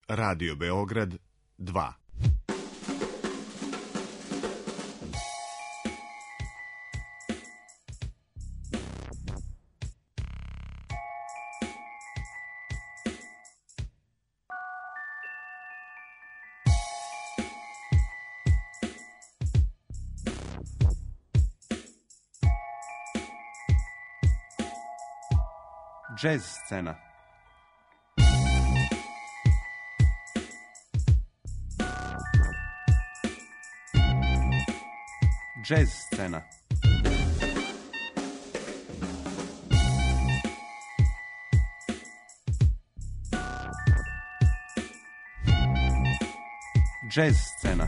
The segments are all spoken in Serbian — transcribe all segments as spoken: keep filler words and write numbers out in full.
Radio Beograd dva. Jazz scena. Jazz scena. Jazz scena.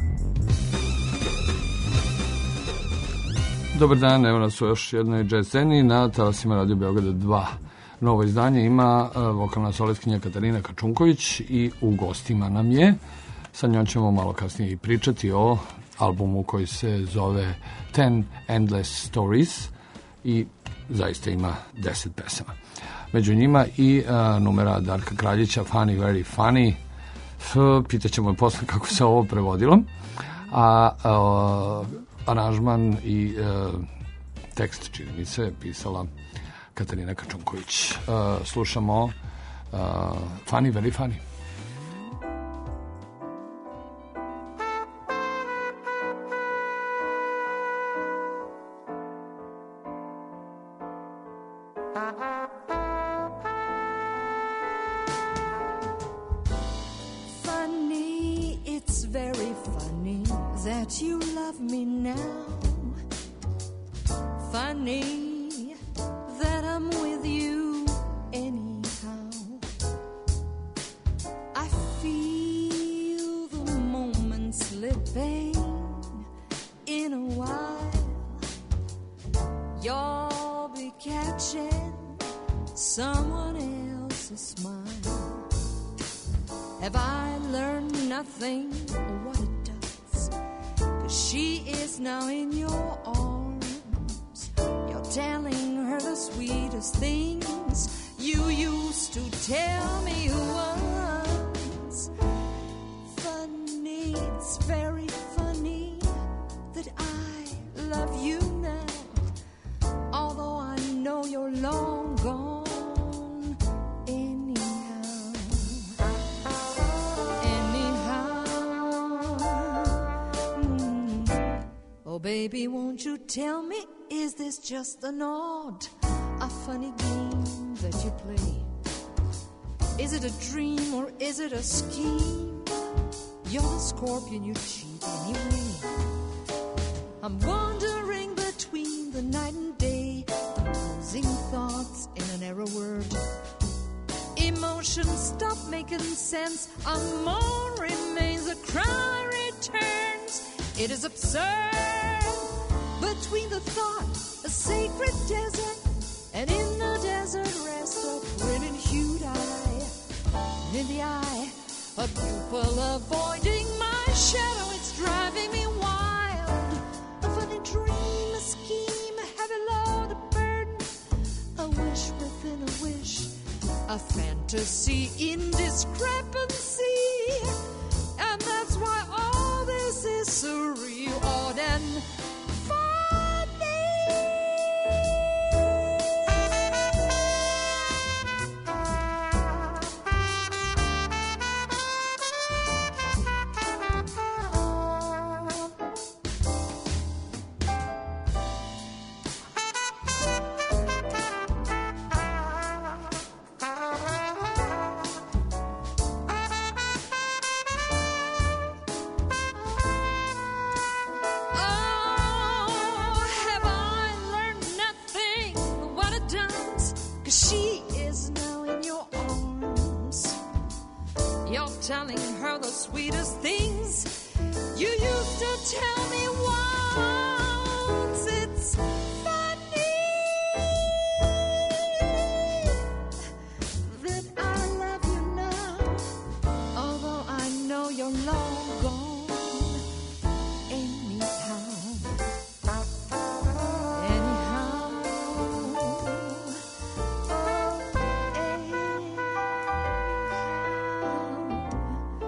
Dobar dan, evo nas u još jednoj jazz sceni na talasima Radio Beograda dva. Novo izdanje ima uh, vokalna solistkinja Katarina Kačunković i u gostima nam je. Sa njom ćemo malo kasnije i pričati o albumu koji se zove Ten Endless Stories i zaista ima deset pesama. Među njima i uh, numera Darka Kraljića Funny Very Funny. F, pitaćemo je posle kako se ovo prevodilo. A uh, aranžman i uh, tekst, čini mi se, pisala Katarina Kačunković. Uh, slušamo uh, Funny Very Funny. Funny, it's very funny that you love me now. Funny that I'm with you anyhow. I feel the moment slipping in a while. You'll be catching someone else's smile. Have I learned nothing of what it does? 'Cause she is now in your arms. You're telling her the sweetest things you used to tell me once. Funny, it's very funny that I love you now, although I know you're long gone anyhow. Anyhow. Mm. Oh baby, won't you tell me, is this just an odd, a funny game that you play? Is it a dream or is it a scheme? You're the scorpion, you cheat anyway. I'm wandering between the night and day, composing thoughts in an error word. Emotions stop making sense, a moan remains, a cry returns. It is absurd. Between the thought, a sacred desert, and in the desert rest a brilliant hued eye. And in the eye, a pupil avoiding my shadow, it's driving me wild. A funny dream, a scheme, a heavy load, a burden, a wish within a wish, a fantasy in discrepancy. And that's why all this is surreal, odd and telling her the sweetest things you used to tell me once. It's funny that I love you now, although I know you're long gone anyhow. Anyhow. Oh, anyhow.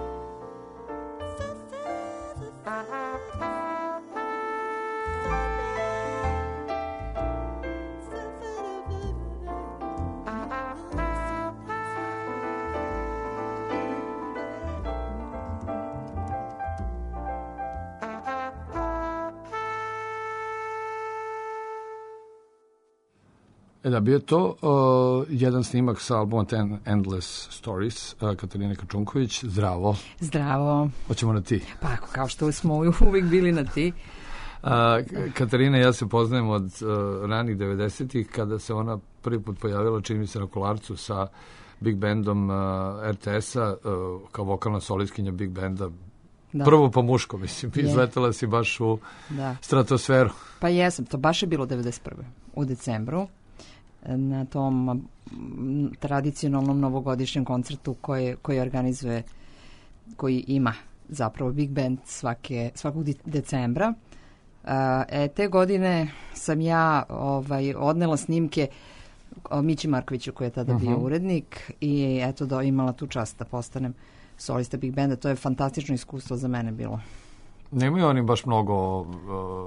E da, bio je to uh, jedan snimak sa albuma Ten Endless Stories, uh, Katarine Kačunković. Zdravo. Zdravo. Hoćemo na ti. Pa kao što smo uvijek bili na ti. Uh, Katarina i ja se poznajem od uh, ranih devedesetih kada se ona prvi put pojavila, čini mi se, na Kolarcu sa Big Bandom uh, R T S-a uh, kao vokalna solistkinja Big Banda. Da. Prvo po muško, mislim. Je. Izletela si baš u da. stratosferu. Pa jesam, to baš je bilo devedeset prve u decembru na tom tradicionalnom novogodišnjem koncertu koji, koji organizuje, koji ima zapravo Big Band svake, svakog decembra. E, te godine sam ja ovaj, odnela snimke Mići Markoviću koji je tada uh-huh. bio urednik i eto da imala tu čast da postanem solista Big Banda. To je fantastično iskustvo za mene bilo. Nemaju oni baš mnogo uh,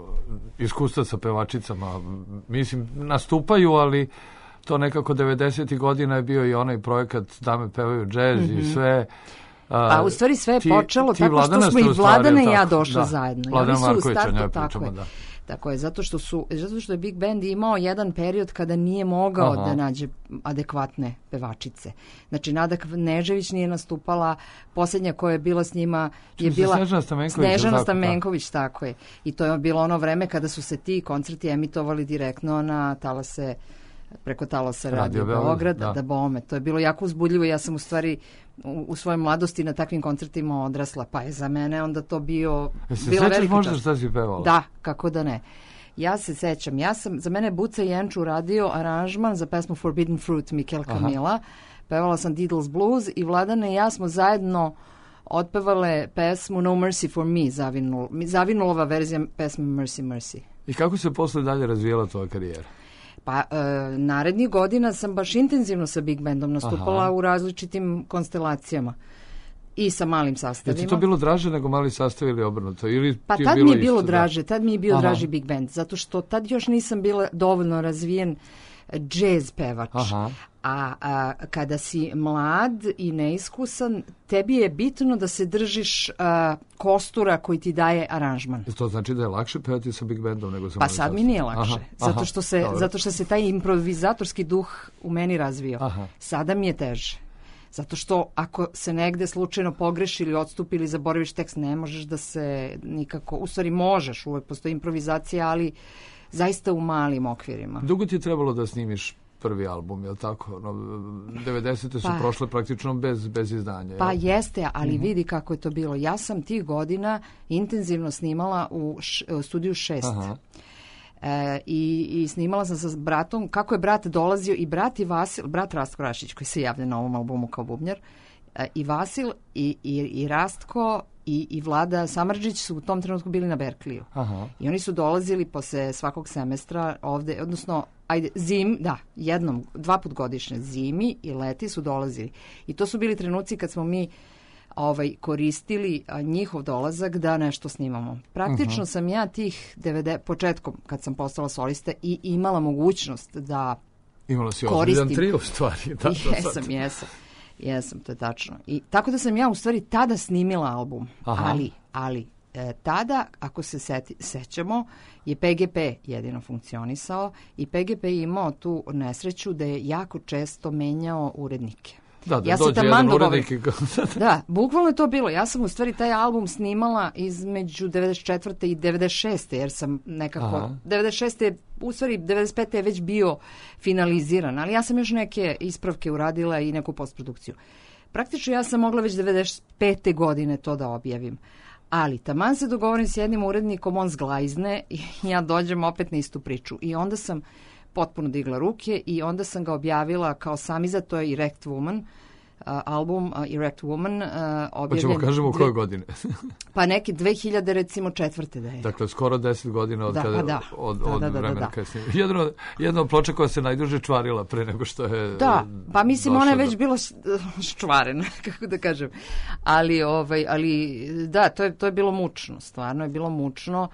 iskustva sa pevačicama. Mislim, nastupaju, ali to nekako devedesetih godina je bio i onaj projekat Dame pevaju džez mm-hmm. i sve. Uh, A u stvari sve je ti, počelo ti tako što smo i Vladana i ja došle da, zajedno. Vladana Markovića, ne pričamo, tako je. Da. Tako je, zato što su, zato što je Big Band imao jedan period kada nije mogao Aha. da nađe adekvatne pevačice. Znači, Nada Knežević nije nastupala, posljednja koja je bila s njima je bila Snežana Stamenković. Snežana Stamenković, tako je. I to je bilo ono vreme kada su se ti koncerti emitovali direktno na talase, preko talasa Radio Beograda, da. da bome. To je bilo jako uzbudljivo. Ja sam u stvari u, u svojoj mladosti na takvim koncertima odrasla, pa je za mene onda to bio Jesi bila velika čast. možda šta si pevala? Da, kako da ne. Ja se sećam, ja sam, za mene Buca Jenču radio aranžman za pesmu Forbidden Fruit Mikel Camila. Aha. Pevala sam Diddles Blues i Vladana i ja smo zajedno otpevale pesmu No Mercy for Me, Zavinul, Zavinulova verzija pesme Mercy Mercy. I kako se posle dalje razvijela tvoja karijera? Pa, e, narednih godina sam baš intenzivno sa Big Bandom nastupala Aha. u različitim konstelacijama i sa malim sastavima. Je ti to bilo draže nego mali sastav ili obrnuto? Ili pa ti tad je mi je isto, bilo da? draže, tad mi je bio Aha. draži Big Band, zato što tad još nisam bila dovoljno razvijen džez pevač. Aha. A, a kada si mlad i neiskusan, tebi je bitno da se držiš a, kostura koji ti daje aranžman. To znači da je lakše pevati sa Big Bandom nego sa Pa sad mi nije lakše, aha, zato, aha, što se, zato što se taj improvizatorski duh u meni razvio. Aha. Sada mi je teže. Zato što ako se negde slučajno pogreši ili odstupi ili zaboraviš tekst, ne možeš da se nikako, u stvari možeš, uvek postoji improvizacija, ali zaista u malim okvirima. Dugo ti je trebalo da snimiš prvi album, je li tako? No, devedesete su pa, prošle praktično bez, bez izdanja. Pa jel? jeste, ali uh-huh. vidi kako je to bilo. Ja sam tih godina intenzivno snimala u, š, u studiju šest. Aha. E, i, i snimala sam sa bratom, kako je brat dolazio i brat i Vasil, brat Rastko Rašić koji se javlja na ovom albumu kao bubnjar, e, i Vasil i, i, i Rastko i, i Vlada Samardžić su u tom trenutku bili na Berkliju. Aha. I oni su dolazili posle svakog semestra ovde, odnosno ajde, zim, da, jednom, dva put godišnje, zimi i leti su dolazili. I to su bili trenuci kad smo mi ovaj, koristili a, njihov dolazak da nešto snimamo. Praktično uh-huh. sam ja tih devedesetih početkom kad sam postala solista i imala mogućnost da imala si koristim. ozbiljan trio u stvari. Da, jesam, jesam. Jesam, to je tačno. I tako da sam ja u stvari tada snimila album. Aha. Ali, ali e, tada, ako se seti, sećamo, je P G P jedino funkcionisao i P G P imao tu nesreću da je jako često menjao urednike. Da, da ja dođe jedan urednik. Da, bukvalno je to bilo. Ja sam u stvari taj album snimala između devedeset četvrte i devedeset šeste jer sam nekako... Aha. devedeset šeste u stvari devedeset pete je već bio finaliziran, ali ja sam još neke ispravke uradila i neku postprodukciju. Praktično ja sam mogla već devedeset pete godine to da objavim. Ali taman se dogovorim s jednim urednikom, on zglajzne i ja dođem opet na istu priču. I onda sam potpuno digla ruke i onda sam ga objavila kao samiza, to je Erect Woman, uh, album uh, Erect Woman uh, objavljen... Hoćemo kažemo u kojoj godine? Pa neke dve hiljade recimo četvrte da je. Dakle, skoro deset godina od, da, kada, da. od, da, od da, da, vremena da, da. kada se... Jedno, jedno od ploča koja se najduže čvarila pre nego što je... Da, pa mislim ona je već do... bila ščvarena, kako da kažem. Ali, ovaj, ali da, to je, to je bilo mučno, stvarno je bilo mučno.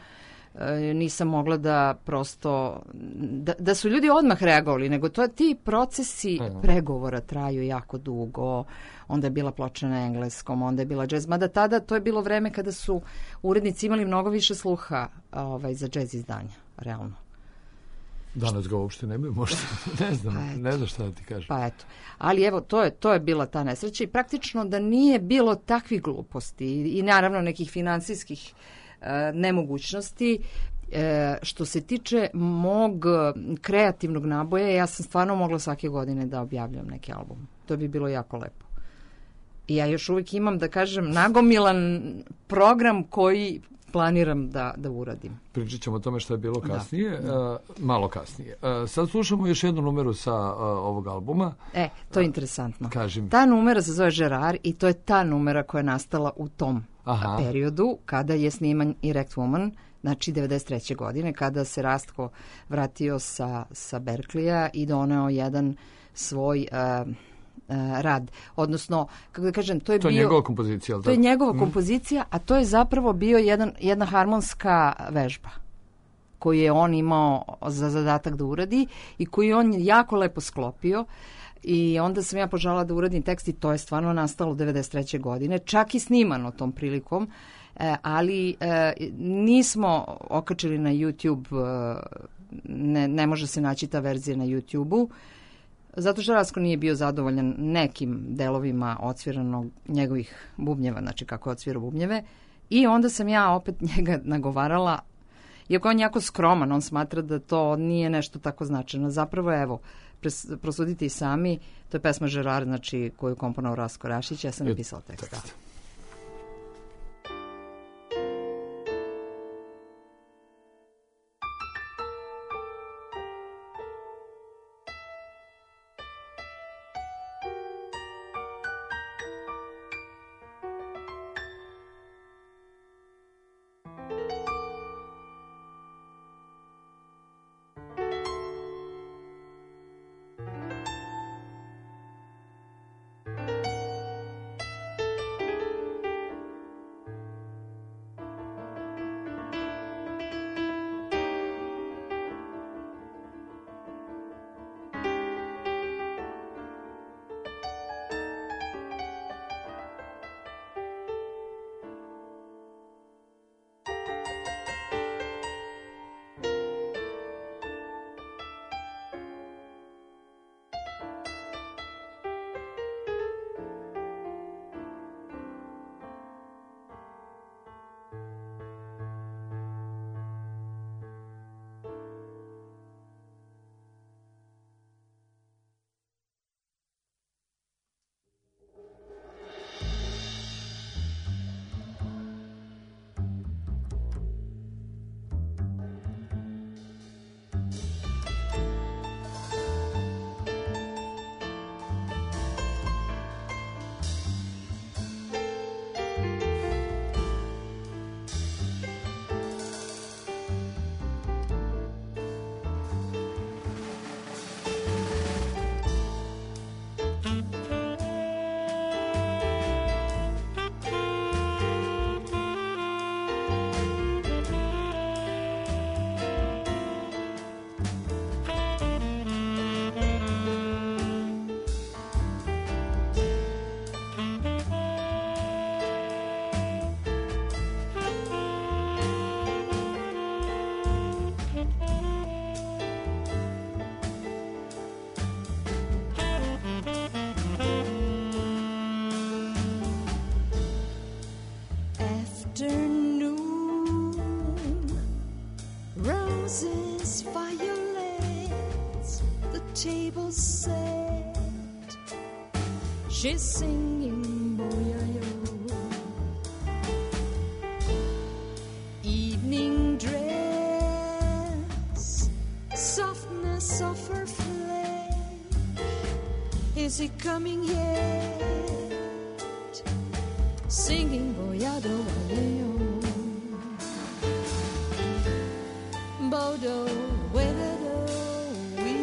E, nisam mogla da prosto, da, da su ljudi odmah reagovali, nego to ti procesi Aha. pregovora traju jako dugo, onda je bila ploča na engleskom, onda je bila džez, mada tada to je bilo vreme kada su urednici imali mnogo više sluha ovaj, za džez izdanja, realno. Danas ga uopšte nemaju, možda, ne znam, Pa eto. ne znam šta da ti kažem. Pa eto, ali evo, to je, to je bila ta nesreća i praktično da nije bilo takvih gluposti i, i naravno nekih finansijskih e, nemogućnosti, e, što se tiče mog kreativnog naboja, ja sam stvarno mogla svake godine da objavljam neki album. To bi bilo jako lepo. I ja još uvijek imam, da kažem, nagomilan program koji planiram da, da uradim. Pričat ćemo o tome što je bilo kasnije, da, da. Uh, malo kasnije. Uh, sad slušamo još jednu numeru sa uh, ovog albuma. E, to je interesantno. Kažem. Ta numera se zove Gerard i to je ta numera koja je nastala u tom Aha. periodu kada je sniman Erect Woman, znači devedeset treće godine, kada se Rastko vratio sa, sa Berkleya i doneo jedan svoj uh, uh, rad. Odnosno, kako da kažem, to je to bio... To je njegova kompozicija, ali To je njegova mm. kompozicija, a to je zapravo bio jedan, jedna harmonska vežba koju je on imao za zadatak da uradi i koju je on jako lepo sklopio. I onda sam ja poželjela da uradim tekst i to je stvarno nastalo devedeset treće godine, čak i snimano tom prilikom, e, ali e, nismo okačili na YouTube, e, ne, ne može se naći ta verzija na YouTube-u, zato što Rastko nije bio zadovoljan nekim delovima odsviranog njegovih bubnjeva, znači kako je odsvirao bubnjeve, i onda sam ja opet njega nagovarala, iako on jako skroman, on smatra da to nije nešto tako značajno. Zapravo, evo, prosudite i sami, to je pesma Gerard, znači koju je komponovao Rastko Rašić, ja sam napisala tekst. tekst. She's singing boy-yo. Evening dress, softness of her flesh. Is he coming yet? Singing boy-yo, Bodo, Webedo, we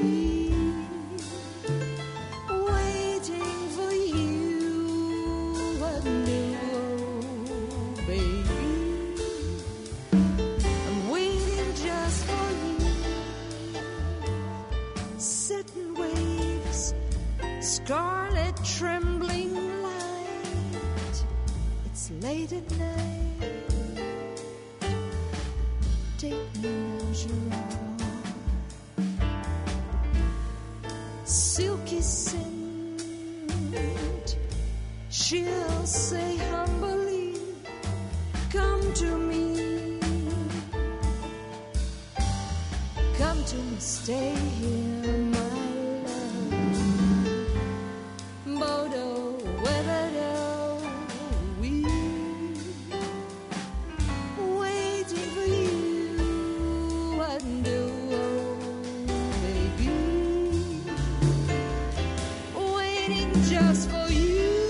waiting for you, what new, baby? I'm waiting just for you. Setting waves, scarlet trembling light. It's late at night. Take me as you are. sinned, she'll say humbly, come to me, come to me, stay here, my love. Bodo, weather, we waiting for you, and oh, baby, waiting just for you.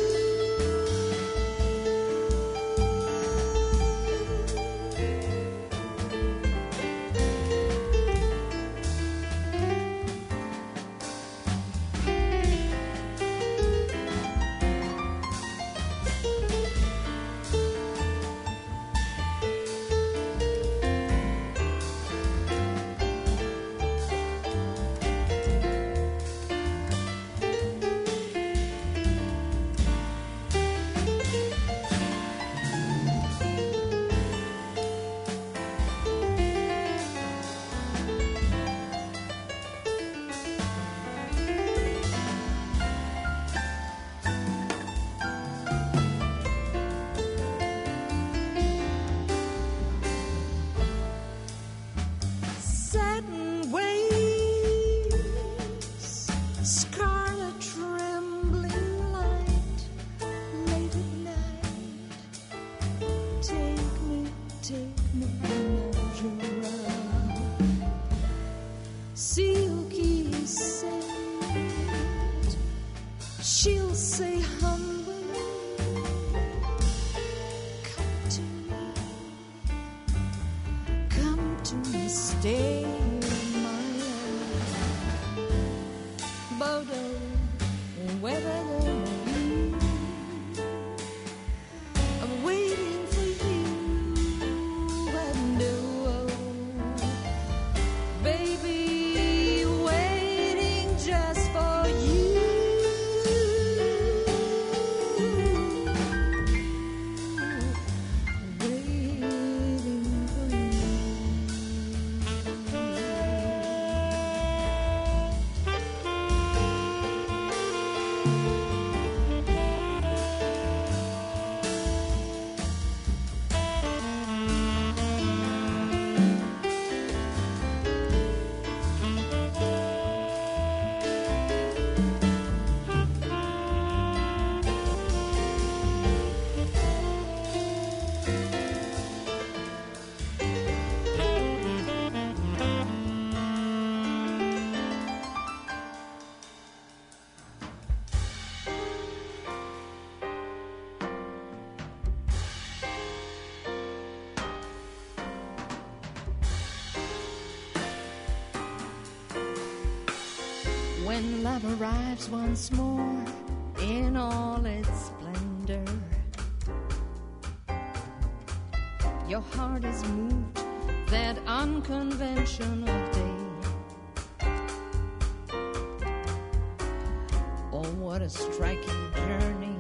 Satin waves, scarlet trembling light, late at night. Take me, take me, Najera. Silky scent, she'll say humbly, come to me, come to me, stay. I'm waiting for you, and oh, baby, waiting just for you. Waiting for you. When love arrives once more in all its splendor, your heart is moved that unconventional day. Oh, what a striking journey,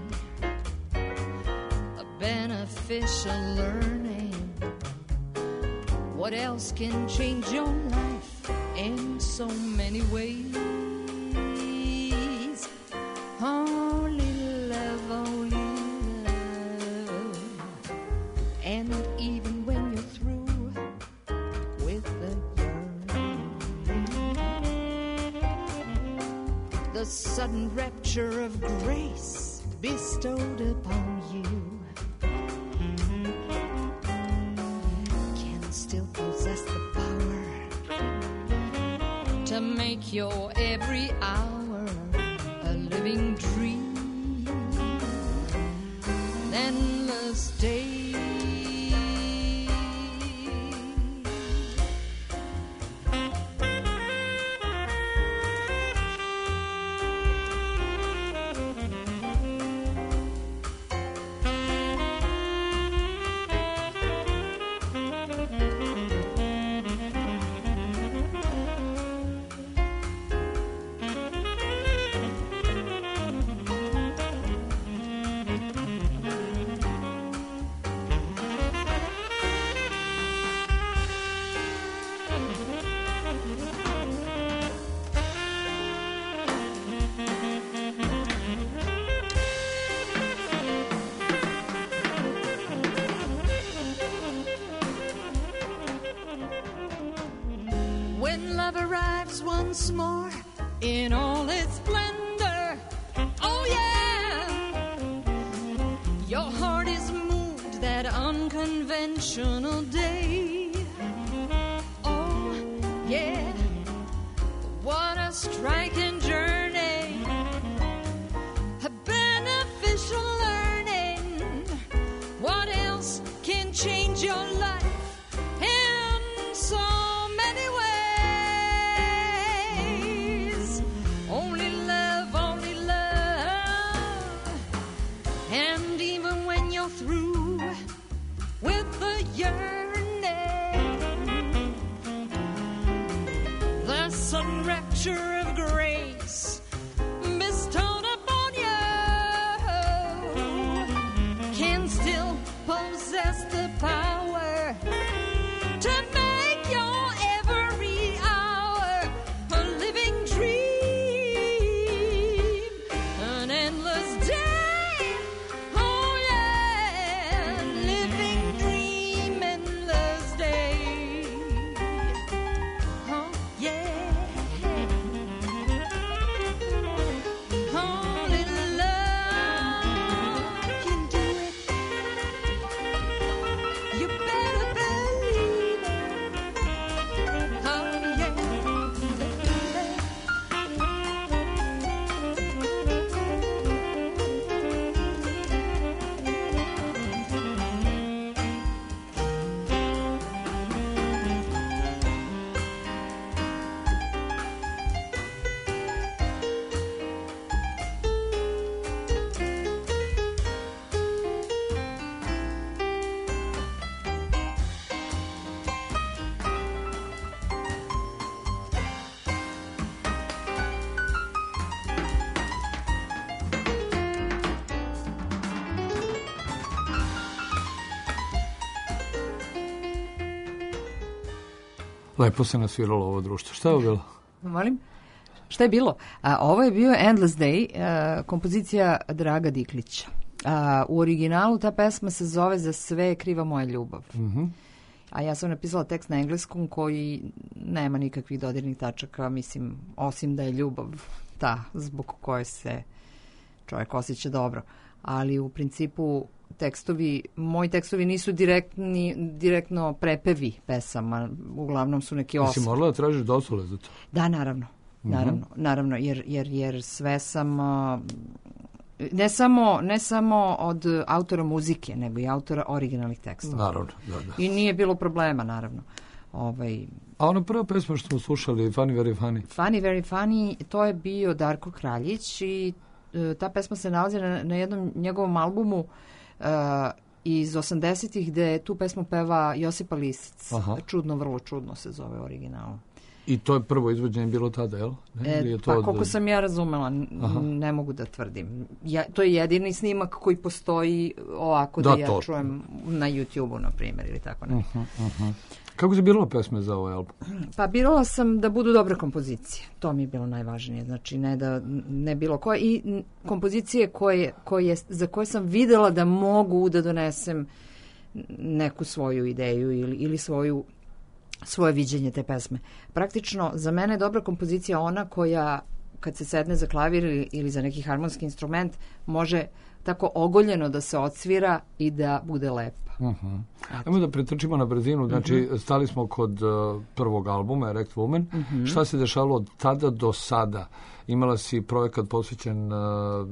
a beneficial learning. What else can change your life in so many ways? Only love, only love. And even when you're through with the yearning, the sudden rapture of grace bestowed upon you can still possess the power to make your every hour a living dream, an endless day. love arrives once more in all its splendor. Oh yeah, your heart is moved that unconventional day. Oh yeah, what a striking journey, a beneficial learning. What else can change your life in so many ways? Only love, only love. And even when you're through with the yearning, the sudden rapture of grace bestowed upon you can still possess the power to make your every hour a living dream, an endless day. Oh yeah, living dream, endless day. Oh yeah, only love can do it. You better believe it. Oh yeah. Lepo se nasviralo ovo društvo. Šta je ovo bilo? Molim? Šta je bilo? A, ovo je bio Endless Day, a, kompozicija Draga Diklića. A, u originalu ta pesma se zove Za sve je kriva moja ljubav. Mm-hmm. A ja sam napisala tekst na engleskom koji nema nikakvih dodirnih tačaka, mislim, osim da je ljubav ta zbog koje se čovjek osjeća dobro. Ali u principu tekstovi, moji tekstovi nisu direktni, direktno prepevi pesama, uglavnom su neki osam. Jesi morala da tražiš dozvole za to? Da, naravno. Naravno, Mm-hmm. naravno jer, jer, jer sve sam uh, ne samo, ne samo od autora muzike, nego i autora originalnih tekstova. Naravno, da, da. I nije bilo problema, naravno. Ovaj, A ona prva pesma što smo slušali, Funny Very Funny. Funny Very Funny, to je bio Darko Kraljić i uh, ta pesma se nalazi na, na jednom njegovom albumu uh, iz osamdesetih gde tu pesmu peva Josipa Lisac. Aha. Čudno, vrlo čudno se zove originalno. I to je prvo izvođenje bilo tada, jel? Ne? Ili E, je to pa od- koliko sam ja razumela, n- Aha. ne mogu da tvrdim. Ja, to je jedini snimak koji postoji ovako da, Da, ja to. čujem na YouTube-u, na primjer, ili tako ne. Kako se birala pesme za ovaj album? Pa birala sam da budu dobre kompozicije. To mi je bilo najvažnije. Znači, ne da ne bilo koje. I n- kompozicije koje, koje, za koje sam videla da mogu da donesem neku svoju ideju ili, ili svoju svoje viđenje te pesme. Praktično, za mene je dobra kompozicija ona koja, kad se sedne za klavir ili, ili za neki harmonski instrument, može tako ogoljeno da se odsvira i da bude lepa. Uh-huh. Ajmo da pretrčimo na brzinu. Znači, uh-huh. stali smo kod uh, prvog albuma, Erect Woman. Uh-huh. Šta se dešavalo od tada do sada? Imala si projekat posvećen uh,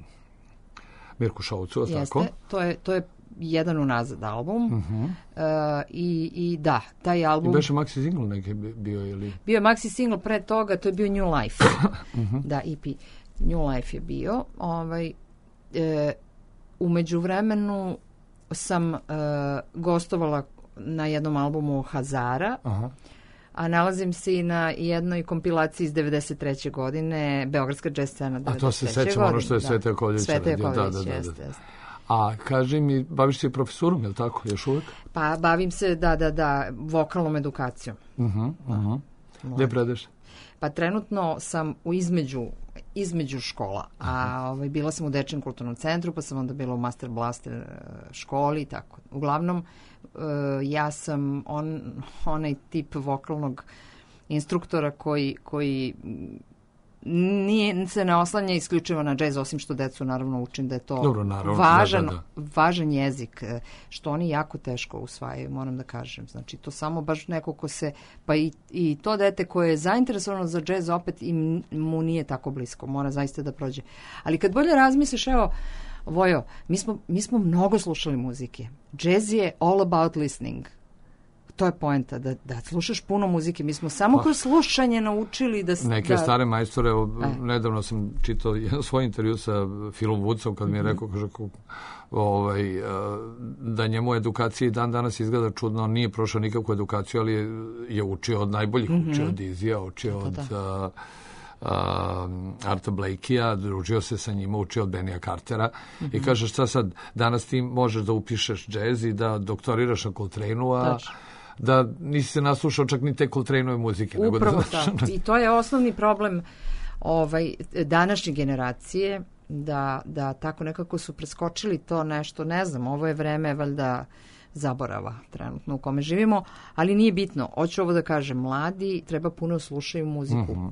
Mirku Šaucu, je tako? Jeste, to je, to je jedan unazad album. Uh-huh. Uh, i, I da, taj album... I beše maxi single neki bi- bio ili... Bio je maxi single pre toga, to je bio New Life. Uh-huh. Da, E P. New Life je bio. Ovaj, e, u međuvremenu sam e, gostovala na jednom albumu Hazara, Aha. a nalazim se i na jednoj kompilaciji iz devedeset treće godine, Beogradska jazz scena A to se devedeset treće sećam, ono godine. što je Da. Sveta Jakovljević Sveta radio, da, da, Jakovljević, da, da. jeste, jeste. A kaži mi, baviš se profesorom, je li tako, još uvijek? Pa bavim se, da, da, da, vokalnom edukacijom. Uh-huh, uh-huh. Gde predaš? Pa trenutno sam u između, između škola, a ovaj, bila sam u Dečijem kulturnom centru, pa sam onda bila u Master Blaster e, školi i tako. Uglavnom, e, ja sam on, onaj tip vokalnog instruktora koji, koji nije, se ne oslanja isključivo na džez, osim što decu naravno učim da je to Dobro, naravno, važan, da, da, važan jezik, što oni jako teško usvajaju, moram da kažem. Znači, to samo baš neko ko se, pa i, i to dete koje je zainteresovano za džez, opet im, mu nije tako blisko, mora zaista da prođe. Ali kad bolje razmisliš, evo, Vojo, mi smo, mi smo mnogo slušali muzike. Džez je all about listening. To je poenta, da, da slušaš puno muzike. Mi smo samo kroz slušanje naučili da... Neke da... stare majstore, e. nedavno sam čitao svoj intervju sa Philom Woodsom, kad mi je rekao, kaže, ovaj, da njemu edukacija i dan danas izgleda čudno, nije prošao nikakvu edukaciju, ali je, je učio od najboljih, mm-hmm. učio od Izija, učio od... Da. Uh, Arta Blakey-a, družio se sa njima, učio od Benija Cartera mm-hmm. i kaže šta sad, danas ti možeš da upišeš džez i da doktoriraš na Coltrane-u, a Tač. da nisi se naslušao čak ni te Coltrane-ove muzike. Upravo nego da tako. I to je osnovni problem ovaj, današnje generacije, da, da tako nekako su preskočili to nešto, ne znam, ovo je vreme valjda zaborava trenutno u kome živimo, ali nije bitno. Hoću ovo da kažem, mladi treba puno slušaju muziku. Mm-hmm.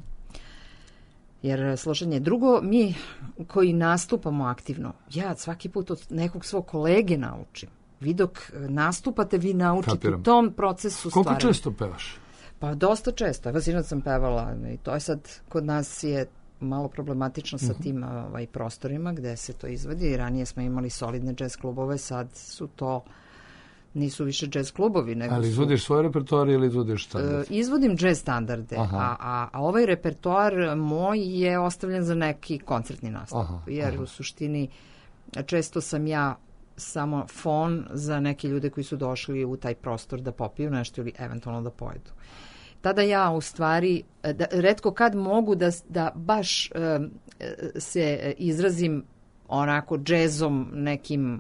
Jer slušanje. Drugo, mi koji nastupamo aktivno, ja svaki put od nekog svog kolege naučim. Vi dok nastupate, vi naučite Kapiram. u tom procesu stvaranja. Koliko često pevaš? Pa dosta često. Evo sinoć sam pevala i to je sad, kod nas je malo problematično sa tim ovaj, prostorima gde se to izvodi. Ranije smo imali solidne džez klubove, sad su to... nisu više džez klubovi. Nego Ali izvodiš su, svoje repertoare ili izvodiš standarde? Izvodim džez standarde, a, a, a ovaj repertoar moj je ostavljen za neki koncertni nastup. Aha, jer aha. u suštini često sam ja samo fon za neke ljude koji su došli u taj prostor da popiju nešto ili eventualno da pojedu. Tada ja u stvari, da, retko kad mogu da, da baš um, se izrazim onako džezom nekim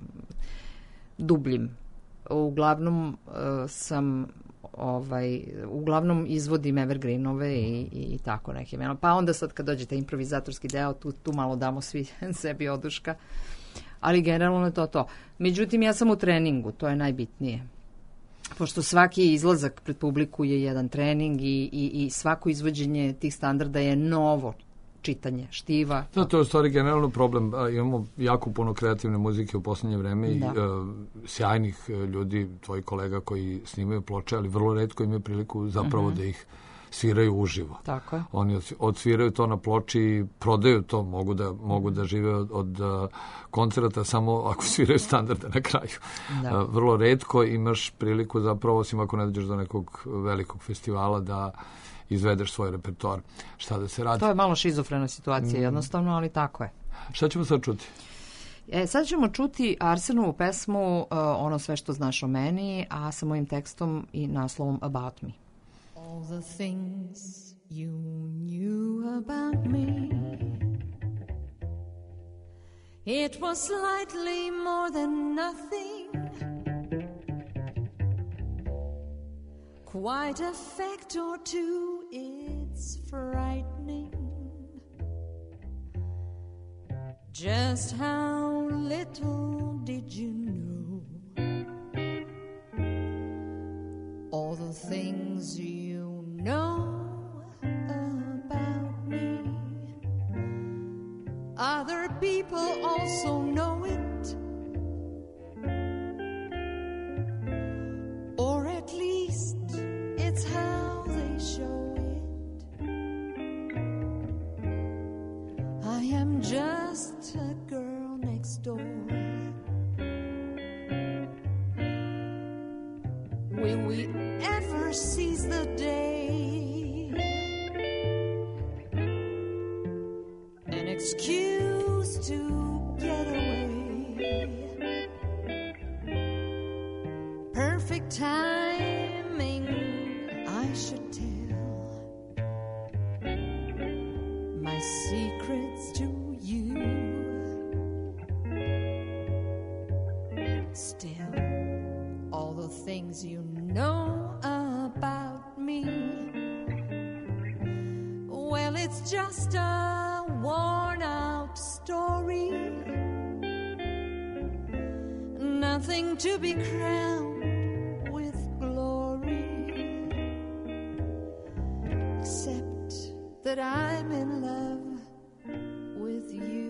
dubljim. Uglavnom uh, sam ovaj, uglavnom izvodim evergreenove i, i, i tako neke. Pa onda sad kad dođe taj improvizatorski deo, tu, tu malo damo svi sebi oduška. Ali generalno je to to. Međutim, ja sam u treningu, to je najbitnije. Pošto svaki izlazak pred publiku je jedan trening i, i, i svako izvođenje tih standarda je novo čitanje štiva. Da, to je u stvari generalno problem. Imamo jako puno kreativne muzike u poslednje vreme i uh, sjajnih ljudi, tvoji kolega koji snimaju ploče, ali vrlo retko imaju priliku zapravo uh-huh. da ih sviraju uživo. Tako je. Oni odsviraju to na ploči i prodaju to, mogu da, mogu da žive od, od uh, koncerata samo ako sviraju standarde na kraju. Da. Uh, vrlo retko imaš priliku zapravo, osim ako ne dođeš do nekog velikog festivala, da izvedeš svoj repertoar. Šta da se radi? To je malo šizofrena situacija, mm. jednostavno, ali tako je. Šta ćemo sad čuti? E, sad ćemo čuti Arsenovu pesmu uh, Ono sve što znaš o meni, a sa mojim tekstom i naslovom About Me. All the things you knew about me, it was slightly more than nothing, quite a fact or two, it's frightening just how little did you know all the things you know about me. Other people also know it, or at least it's how they show it. I am just a girl next door. Will we ever seize the day? An excuse to get away. Perfect timing, I should tell my secrets to you. Still, all the things you know about me, well, it's just a worn-out story. Nothing to be crowned with glory. that I'm in love with you.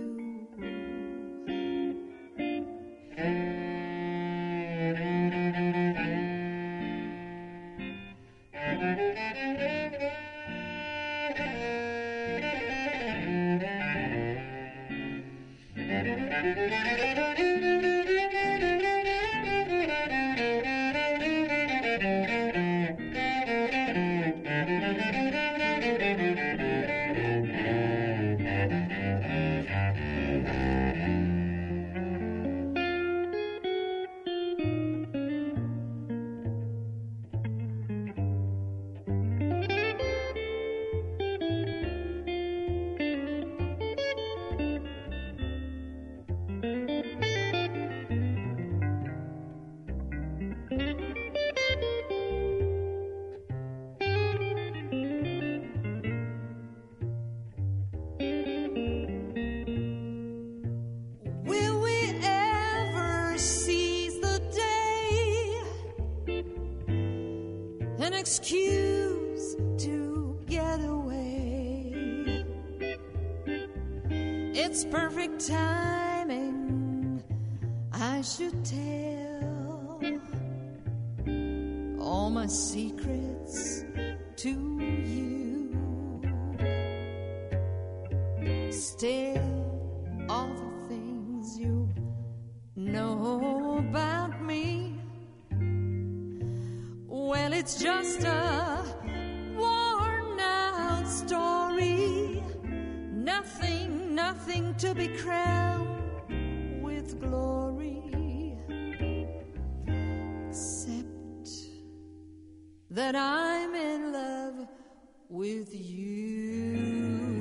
That I'm in love with you.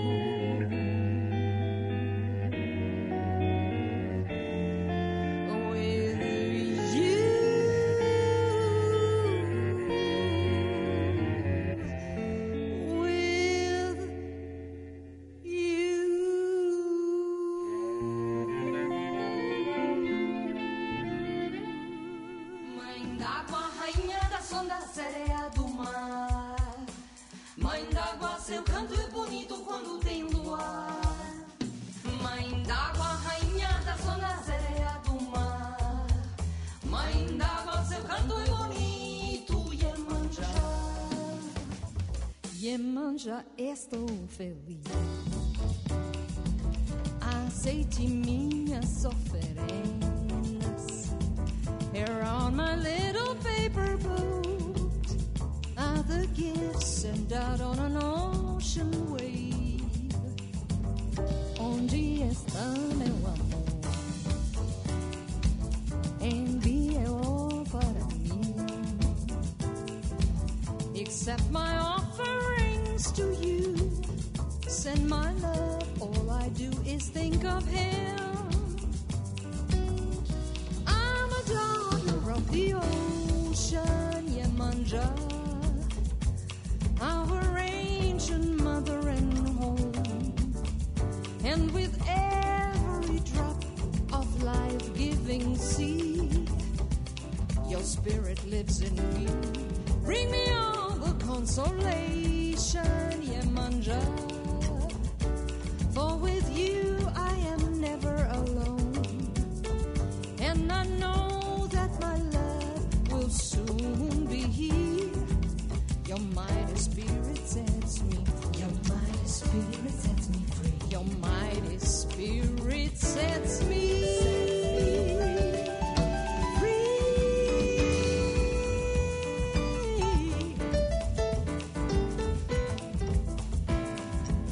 Iemanjá, estou feliz. Aceite minhas oferendas. Here on my little paper boat are the gifts sent out on an ocean wave. Onde está meu amor? Envie-o para mim. Accept my offerings to you. Send my love, all I do is think of him. I'm a daughter of the ocean, Iemanjá, our ancient mother and home. And with every drop of life-giving seed, your spirit lives in me. Bring me all the consolation, Iemanjá. For with you I am never alone. And I know that my love will soon be here. Your mighty spirit sets me free. Your mighty spirit sets me free. Your mighty spirit sets me free.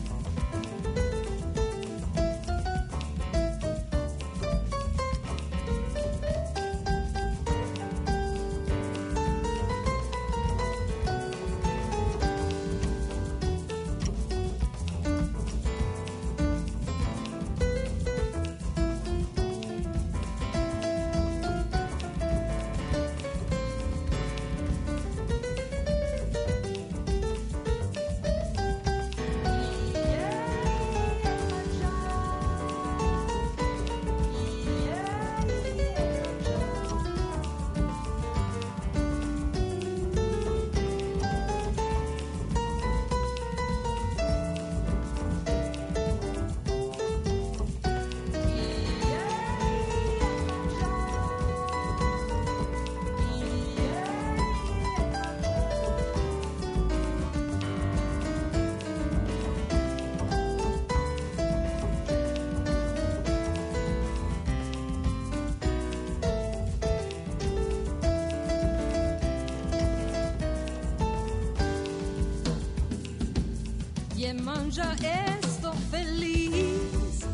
já estou feliz.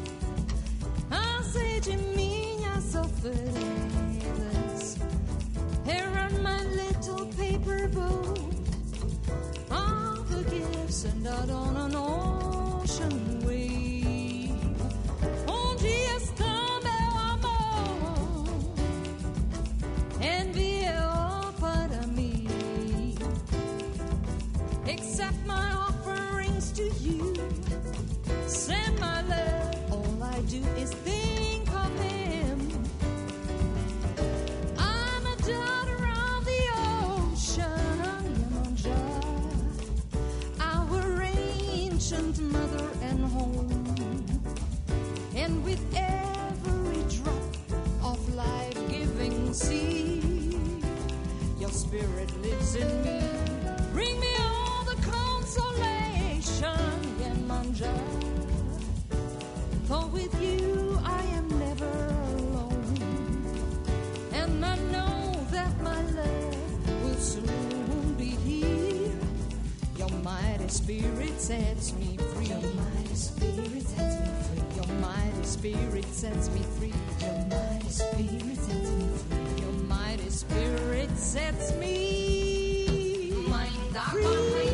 As de minhas oferendas. Here are my little paper boat. All the gifts and out on an ocean wave. Onde está meu amor? Enviou para mim. Accept my offerings to you. Send my love. All I do is think of him. I'm a daughter of the ocean, Yemanjá, our ancient mother and home. And with every drop of life-giving sea, your spirit lives in me. Bring me all the consolation, Yemanjá. For with you I am never alone. And I know that my love will soon be here. Your mighty spirit sets me free. Your mighty spirit sets me free. Your mighty spirit sets me free. Your mighty spirit sets me free. Your mighty spirit sets me free.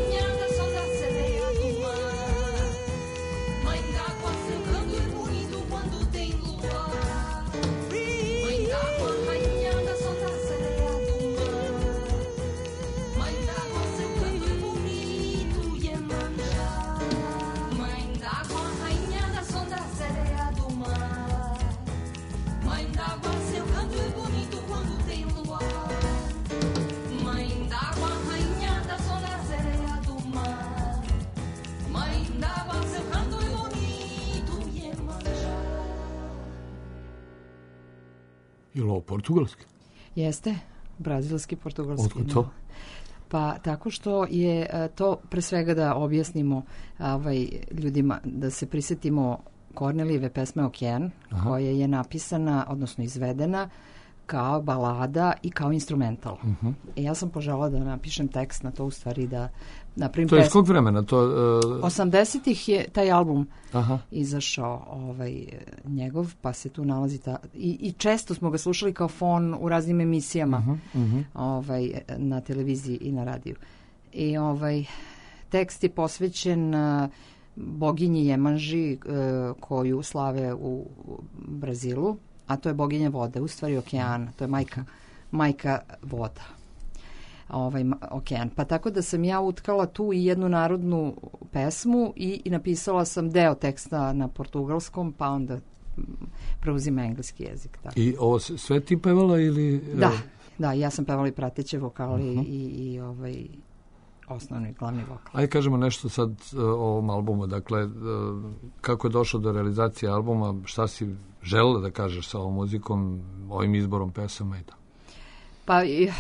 Je li ovo portugalski? Jeste, brazilski, portugalski. Otkud to? Pa tako što je e, to pre svega da objasnimo ovaj, ljudima, da se prisetimo Kornelijeve pesme Okean, Aha. koja je napisana, odnosno izvedena kao balada i kao instrumental. Uh-huh. I ja sam požela da napišem tekst na to, u stvari da napravim To je iz pesmu. kog vremena? To, uh... osamdesetih je taj album Aha. izašao, ovaj, njegov, pa se tu nalazi ta... I, I često smo ga slušali kao fon u raznim emisijama, Uh-huh, uh-huh. ovaj, na televiziji i na radiju. I ovaj tekst je posvećen uh, boginji Jemanži, uh, koju slave u Brazilu, a to je boginja vode, u stvari okeana, to je majka, majka voda. Ovaj okean. Pa tako da sam ja utkala tu i jednu narodnu pesmu i, i napisala sam deo teksta na portugalskom, pa onda preuzima engleski jezik. Tako. I ovo sve ti pevala ili... Da, da, ja sam pevala i prateće vokali Uh-huh. i, i ovaj osnovni, glavni vokal. Ajde kažemo nešto sad uh, o ovom albumu. Dakle, uh, kako je došlo do realizacije albuma, šta si želela da kažeš sa ovom muzikom, ovim izborom pesama i tako? Pa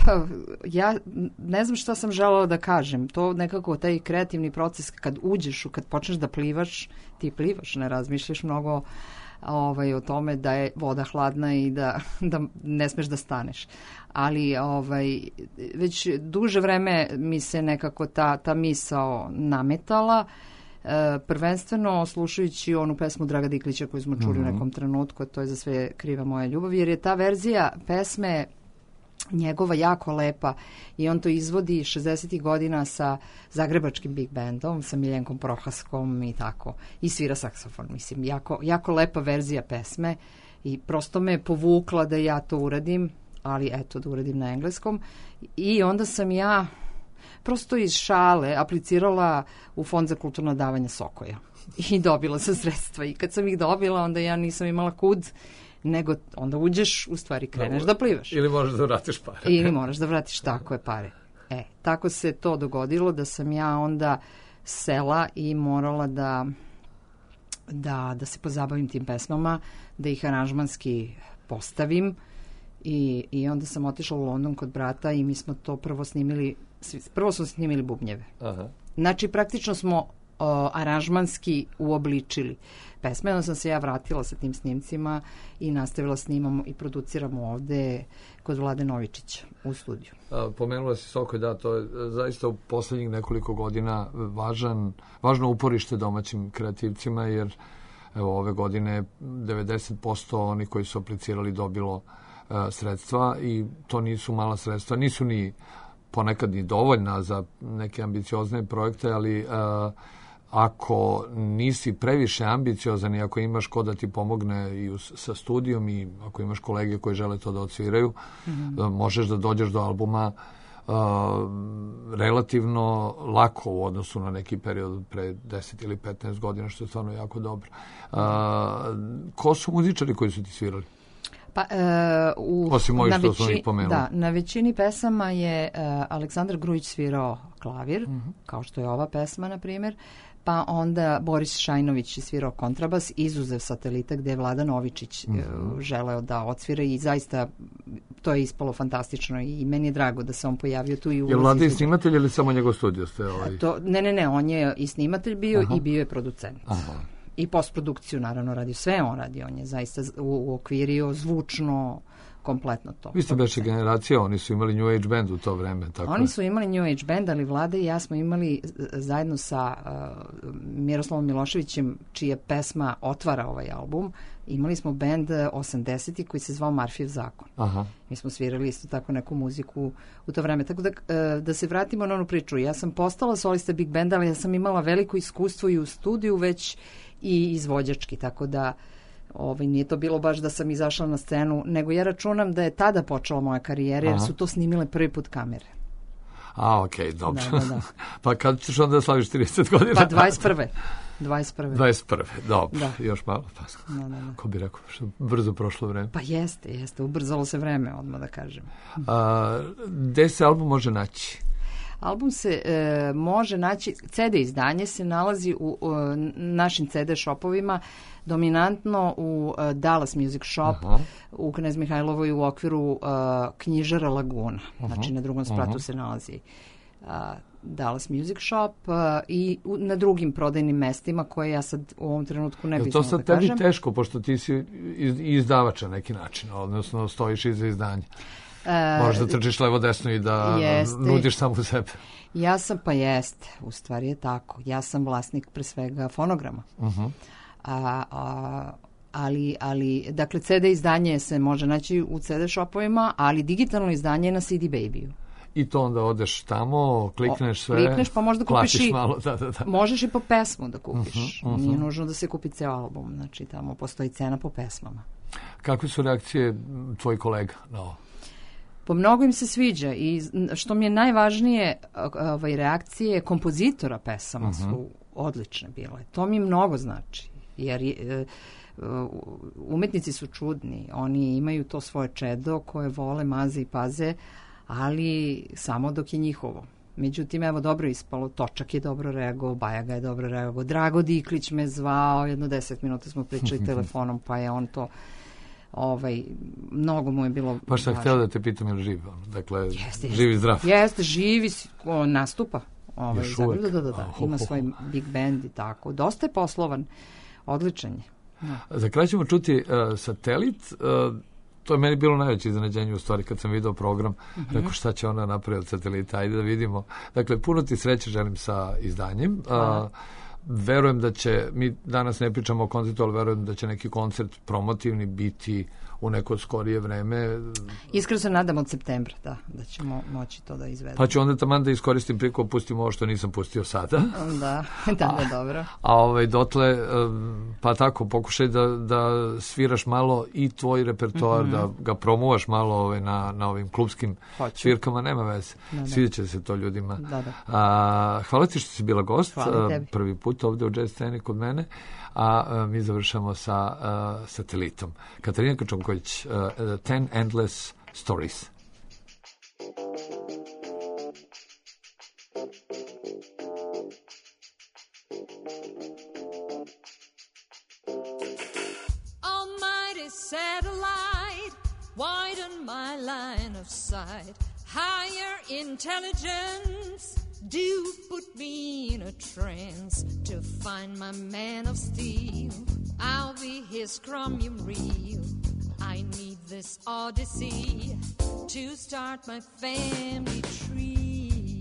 ja ne znam šta sam želela da kažem. To nekako taj kreativni proces kad uđeš, kad počneš da plivaš, ti plivaš, ne razmišljaš mnogo ovaj, o tome da je voda hladna i da, da ne smeš da staneš. Ali ovaj, već duže vreme mi se nekako ta, ta misao nametala, e, prvenstveno slušajući onu pesmu Draga Diklića koju smo čuli mm-hmm. u nekom trenutku, a to je Za sve kriva moja ljubav, jer je ta verzija pesme njegova jako lepa i on to izvodi šezdesetih godina sa zagrebačkim big bandom, sa Miljenkom Prohaskom i tako. I svira saksofon, mislim. Jako, jako lepa verzija pesme i prosto me povukla da ja to uradim, ali eto, da uradim na engleskom. I onda sam ja prosto iz šale aplicirala u Fond za kulturno davanje Sokoja. I dobila sam sredstva. I kad sam ih dobila, onda ja nisam imala kud, nego onda uđeš, u stvari kreneš da, da plivaš. Ili možeš da vratiš pare. Ili moraš da vratiš, tako je, pare. E, tako se to dogodilo da sam ja onda sela i morala da, da, da se pozabavim tim pesmama, da ih aranžmanski postavim i, i onda sam otišla u London kod brata i mi smo to prvo snimili, prvo smo snimili bubnjeve. Aha. Znači, praktično smo o, aranžmanski uobličili pesme. Onda sam se ja vratila sa tim snimcima i nastavila snimamo i produciramo ovde kod Vlade Novičića u studiju. A, pomenula si Sokoj, da, to je zaista u poslednjih nekoliko godina važan, važno uporište domaćim kreativcima, jer evo, ove godine devedeset posto oni koji su aplicirali dobilo uh, sredstva i to nisu mala sredstva, nisu ni ponekad ni dovoljna za neke ambiciozne projekte, ali uh, ako nisi previše ambiciozan i ako imaš ko da ti pomogne i us, sa studijom i ako imaš kolege koji žele to da odsviraju, mm-hmm. uh, možeš da dođeš do albuma Uh, relativno lako u odnosu na neki period pre deset ili petnaest godina, što je stvarno jako dobro. Uh, ko su muzičari koji su ti svirali? Pa, uh, u, Osim mojih što veći, su ih pomenuli. Da, na većini pesama je uh, Aleksandar Grujić svirao klavir, mm-hmm. kao što je ova pesma, na primjer, pa onda Boris Šajnović je svirao kontrabas, izuzev Satelita, gde je Vlada Novičić mm-hmm. želeo da odsvira i zaista to je ispalo fantastično i meni je drago da se on pojavio tu i u... Je Vlada i snimatelj ili samo njegov studio ste? Ovaj? To, ne, ne, ne, on je i snimatelj bio Aha. i bio je producent. Aha. I postprodukciju naravno radio, sve on radi, on je zaista u, u okvirio zvučno kompletno to. Vi ste beše generacija, oni su imali New Age band u to vreme. Tako oni su imali New Age band, ali Vlada i ja smo imali zajedno sa uh, Miroslavom Miloševićem, čija pesma otvara ovaj album, imali smo band osamdesetih koji se zvao Marfijev zakon. Aha. Mi smo svirali isto tako neku muziku u to vreme. Tako da, uh, da se vratimo na onu priču. Ja sam postala solista Big Banda, ali ja sam imala veliko iskustvo i u studiju već i izvođački, tako da ovaj, nije to bilo baš da sam izašla na scenu, nego ja računam da je tada počela moja karijera, jer su to snimile prvi put kamere. A, okej, okay, dobro. Da, da, da. Pa kad ćeš onda da slaviš trideset godina? Pa dvadeset prve. dvadeset prve. dvadeset prve, dobro. Da. Još malo. Pa, da, da, da. Ko bi rekao, što brzo prošlo vreme. Pa jeste, jeste. Ubrzalo se vreme, odmah da kažem. A, gde se album može naći? Album se e, može naći, ce de izdanje se nalazi u, u našim ce de shopovima, dominantno u uh, Dallas Music Shop, Aha. u Knez Mihajlovoj u okviru uh, knjižara Laguna. Aha. Znači na drugom spratu Aha. se nalazi uh, Dallas Music Shop uh, i u, na drugim prodajnim mestima koje ja sad u ovom trenutku ne bih znala da kažem. To sad tebi teško, pošto ti si iz, izdavač na neki način, odnosno stojiš iza izdanja. E, Možeš da trčiš levo desno i da jeste, nudiš samo sebe. Ja sam, pa jeste, u stvari je tako. Ja sam vlasnik pre svega fonograma. Uh-huh. A, a, ali, ali, dakle, ce de izdanje se može naći u ce de shopovima, ali digitalno izdanje je na ce de Baby-u. I to onda odeš tamo, klikneš sve, o, klikneš, pa možda kupiš i, malo, da, da, da. možeš i po pesmu da kupiš. Uh-huh, uh-huh. Nije nužno da se kupi ceo album, znači tamo postoji cena po pesmama. Kakve su reakcije tvojih kolega na ovo? Po mnogo im se sviđa i što mi je najvažnije, ovaj, reakcije kompozitora pesama uh-huh. su odlične bile. To mi mnogo znači, jer je, umetnici su čudni, oni imaju to svoje čedo koje vole, maze i paze, ali samo dok je njihovo. Međutim, evo, dobro ispalo, Točak je dobro reagovao, Bajaga je dobro reagovao, Drago Diklić me zvao, jedno deset minuta smo pričali telefonom, pa je on to... Ovaj, mnogo mu je bilo... Pa šta htjela da te pitam, je li živ? Dakle, jeste, živi zdrav? Jeste, živi, on nastupa. Ovaj, Još uvek? Da, da, da, da. Oh, ima oh, svoj oh. big band i tako. Dosta je poslovan, odličan je. Da. Za kraj ćemo čuti uh, Satelit. Uh, to je meni bilo najveće iznenađenje u stvari kad sam video program. Uh-huh. Rekao šta će ona napraviti od Satelita, ajde da vidimo. Dakle, puno ti sreće želim sa izdanjem. Uh, verujem da će, mi danas ne pričamo o koncertu, ali verujem da će neki koncert promotivni biti u neko skorije vreme. Iskreno se nadam od septembra, da, da ćemo moći to da izvedemo. Pa ću onda taman da iskoristim priliku, pustimo ovo što nisam pustio sada. Da, da, da, dobro. A, a ovaj, dotle, pa tako, pokušaj da, da sviraš malo i tvoj repertoar, mm-hmm. da ga promovaš malo ovaj, na, na ovim klubskim Hoću. svirkama, nema veze. Da, da. Svidjet će se to ljudima. Da, da. A, hvala ti što si bila gost. Prvi put ovde u Jazz sceni kod mene. A, a mi završamo sa a, Satelitom. Katarina Kačunković, uh, uh, Ten Endless Stories. Almighty satellite, widen my line of sight. Higher intelligence, do put me in a trance to find my man of steel. I'll be his chromium reel. I need this odyssey to start my family tree.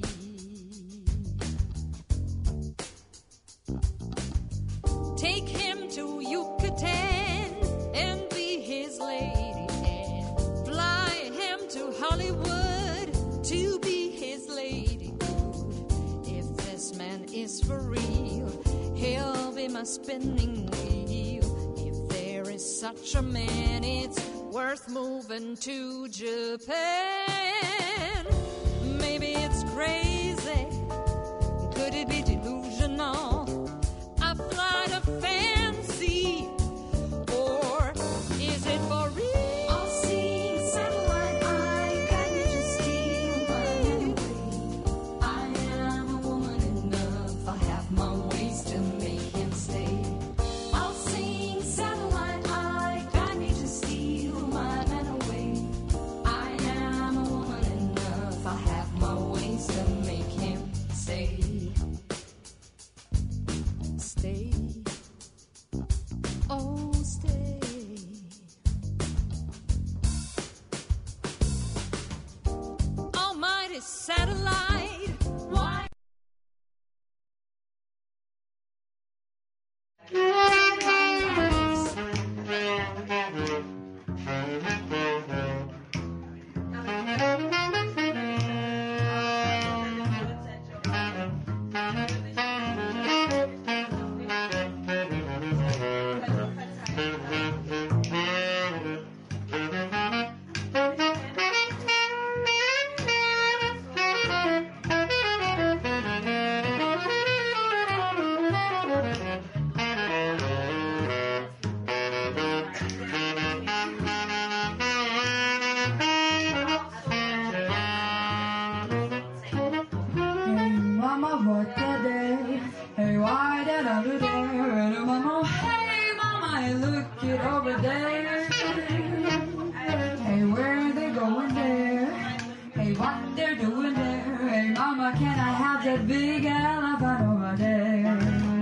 Take him to Yucatan and be his lady, and fly him to Hollywood to be his lady. If this man is for real, he'll be my spinning wheel. If there is such a man, it's worth moving to Japan. Maybe it's crazy, could it be delusional? A flight of fancy, or is it for real? I'll see satellite eye, can you just steal my memory? I am a woman enough, I have my ways to make him stay. I'll sing satellite eye, can you just steal my man away? I am a woman enough, I have my ways to make him stay. Stay, oh stay. Almighty satellite, why? Mama, what the day? Hey, why did I do there? And Mama, hey, Mama, look it over there. Hey, where are they going there? Hey, what they're doing there? Hey, Mama, can I have that big elephant over there?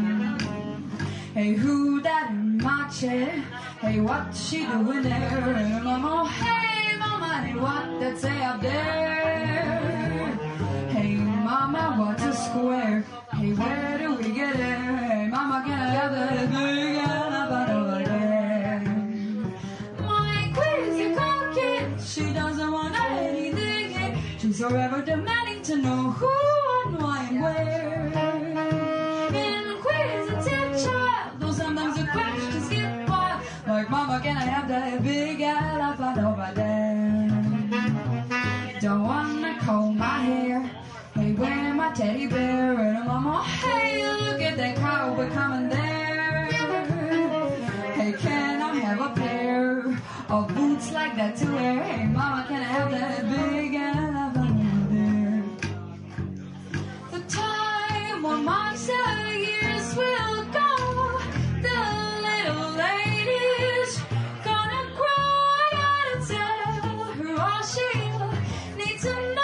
Hey, who that in my chair? Hey, what's she doing there? And Mama, hey, Mama, hey, what that say up there? Hey, Mama, what's a square? Hey, where do we get there? Hey, Mama, can I have that big elephant over there? My crazy coquette, she doesn't want anything. She's forever demanding to know who and why and where. Inquisitive child, though sometimes the questions get wild. Like, Mama, can I have that big elephant over there? Don't wanna comb my hair. Hey, where my teddy bear? And Mama, hey, look at that cowboy coming there. Hey, can I have a pair of boots like that to wear? Hey, Mama, can I have that big elephant over there? The time when my seven years will go, the little lady's gonna grow. I gotta tell her all she'll need to know.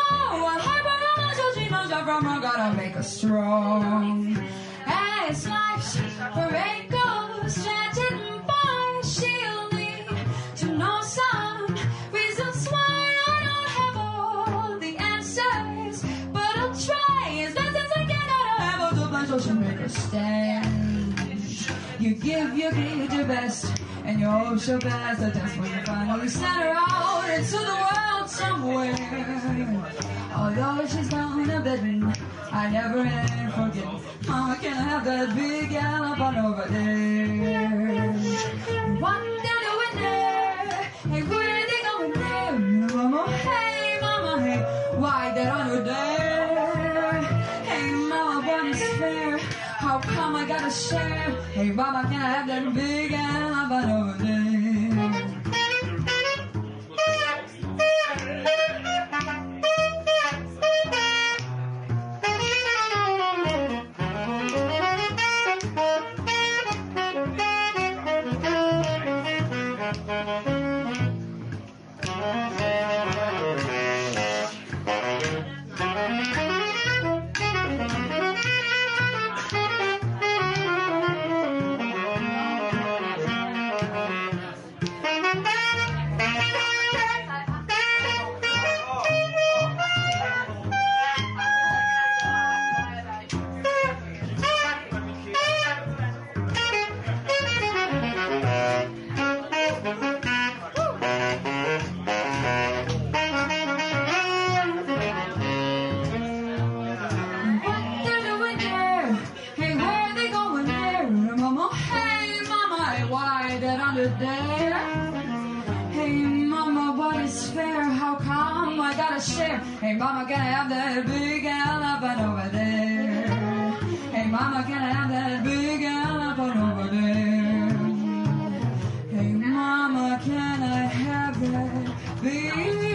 From her, gotta make her strong. As life's parade goes, chanting by, she'll need to know some reasons why I don't have all the answers. But I'll try as best as I can. Gotta have all the plans so she'll make her stand. You give, you give your best, and you hope she'll pass the test when you finally send her out into the world somewhere. Although she's gone a bitten, I never ain't forget. Mama, can I have that big elephant over there? What they're doing there? Hey, where are they going there? Mama, hey, Mama, hey, why they're under there? Hey, Mama, what is fair? How come I gotta share? Hey, Mama, can I have that big elephant over there? there. Hey mama, what is fair? How come I gotta share? Hey mama, can I have that big elephant over there? Hey mama, can I have that big elephant over there? Hey mama, can I have that big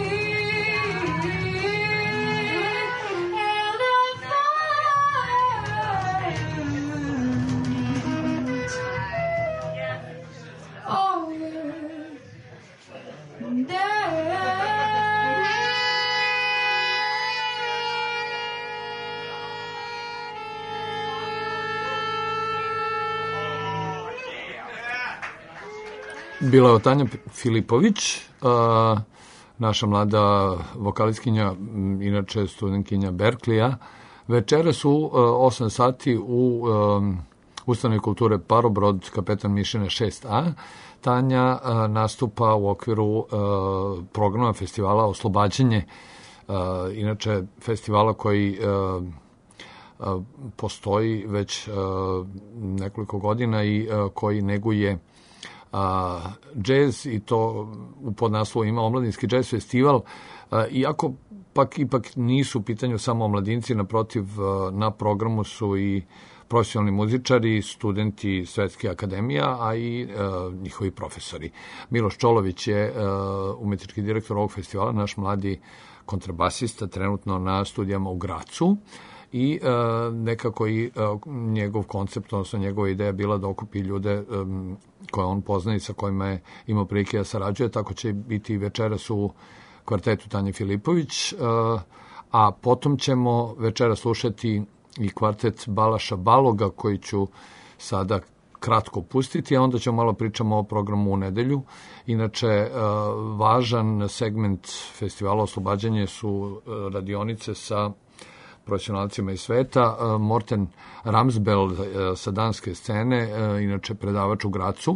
Bila je Tanja Filipović, a, naša mlada vokalistkinja, m, inače studentkinja Berklija. Večeras u a, osam sati u a, Ustanovi kulture Parobrod, Kapetan Mišina šest a. Tanja a, nastupa u okviru a, programa festivala Oslobađanje, a, inače festivala koji a, a, postoji već a, nekoliko godina i a, koji neguje a, džez, i to u podnaslovu ima Omladinski džez festival, a, iako pak ipak nisu u pitanju samo omladinci, naprotiv, a, na programu su i profesionalni muzičari, studenti Svetske akademija, a i a, njihovi profesori. Miloš Čolović je a, umetnički direktor ovog festivala, naš mladi kontrabasista, trenutno na studijama u Gracu, i e, nekako i e, njegov koncept, odnosno njegova ideja bila da okupi ljude e, koje on poznaje i sa kojima je imao prilike da sarađuje, tako će biti večeras u kvartetu Tanje Filipović, e, a potom ćemo večeras slušati i kvartet Balaša Baloga, koji ću sada kratko pustiti, a onda ćemo malo pričamo o programu u nedelju. Inače, e, važan segment festivala Oslobađanje su e, radionice sa profesionalcima iz sveta. Morten Ramsbel sa danske scene, inače predavač u Gracu,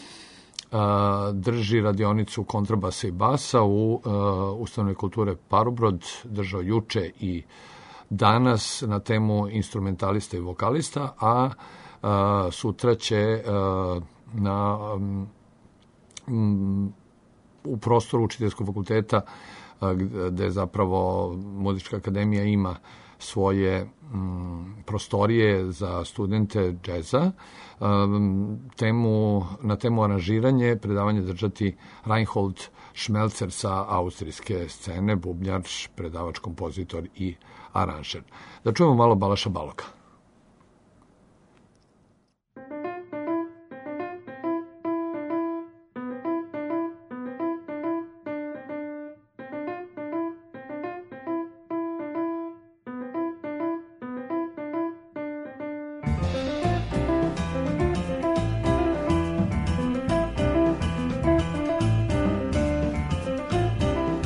drži radionicu kontrabasa i basa u Ustanovi kulture Parobrod, držao juče i danas na temu instrumentalista i vokalista, a sutra će na, u prostoru Učiteljskog fakulteta, gde zapravo Muzička akademija ima svoje mm, prostorije za studente džeza. Um, temu, na temu aranžiranje predavanje držati Reinhold Schmelzer sa austrijske scene, bubnjar, predavač, kompozitor i aranžer. Da čujemo malo Balaša Baloga.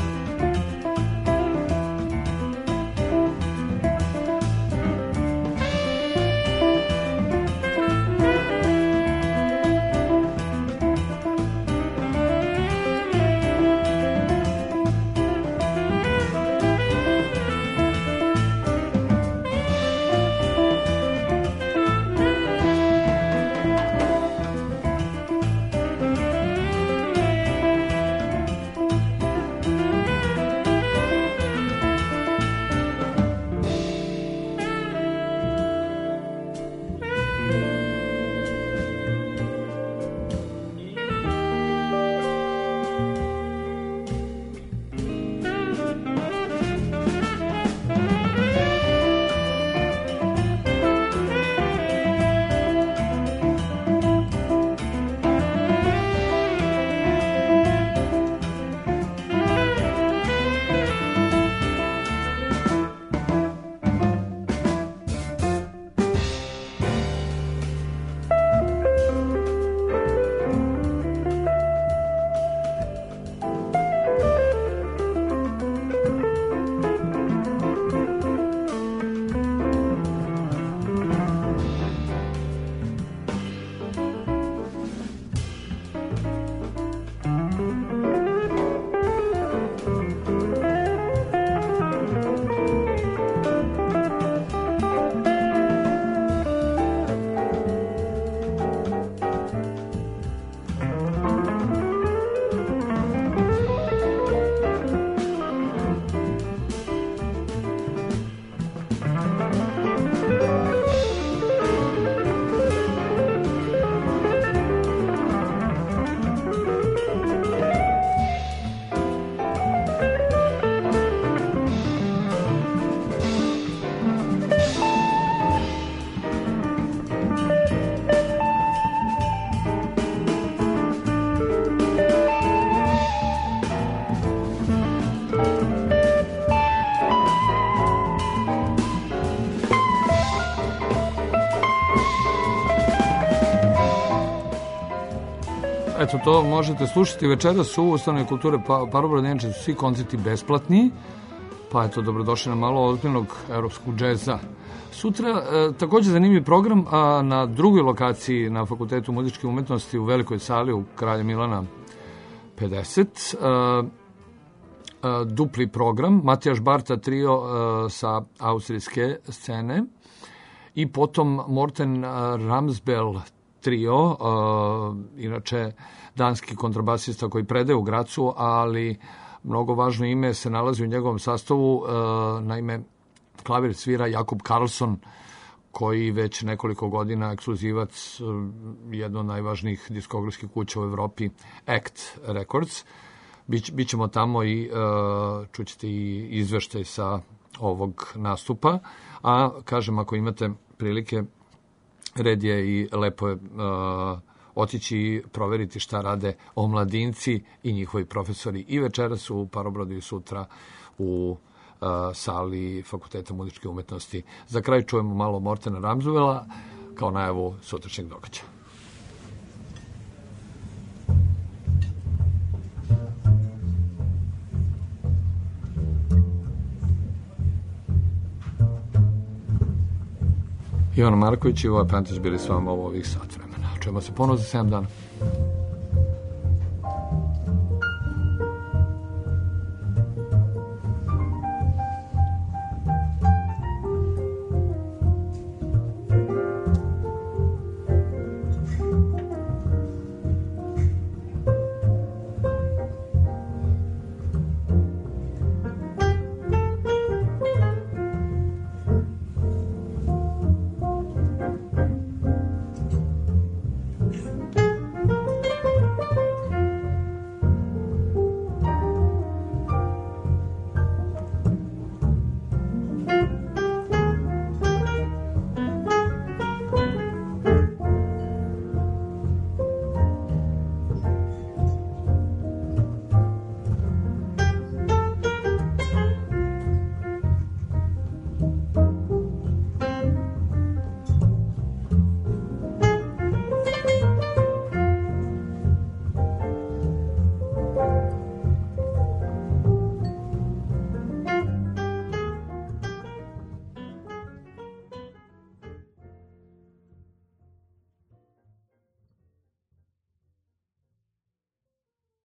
Hey Eto, to možete slušati večeras u Ustanovi kulture pa, Parobrod, inače su svi koncerti besplatni, pa eto, dobrodošli na malo ozbiljnog evropskog džeza. Sutra, e, također zanimljiv program, a na drugoj lokaciji na Fakultetu muzičke umetnosti u velikoj sali u Kralja Milana pedeset, e, e, dupli program, Matijaš Barta trio e, sa austrijske scene i potom Morten Ramsbell trio, uh, inače danski kontrabasista koji predaje u Gracu, ali mnogo važno ime se nalazi u njegovom sastavu, uh, naime klavir svira Jakub Karlsson, koji već nekoliko godina ekskluzivac uh, jedno od najvažnijih diskografskih kuća u Evropi, Act Records. Bić, bićemo tamo i uh, čućete i izveštaj sa ovog nastupa, a kažem, ako imate prilike, red je i lepo je uh, otići i proveriti šta rade omladinci i njihovi profesori i večeras u Parobrodu i sutra u uh, sali Fakulteta muzičke umetnosti. Za kraj čujemo malo Mortena Ramsbella kao najavu sutrašnjeg događaja. Ivana Marković i Voja Pantić bili s vama u ovih sat vremena. Čujemo se ponovo za sedam dana.